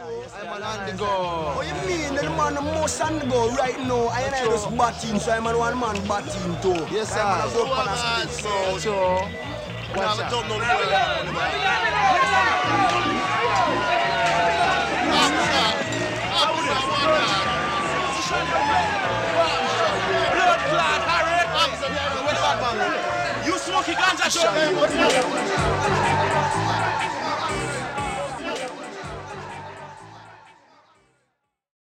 I'm on the go. What you mean? The man most on the go right now. I ain't just batting, so I'm on one man batting too. Yes, sir. I'm go on a split. So, watch out. Blood clot, Harry. You smoking ganja,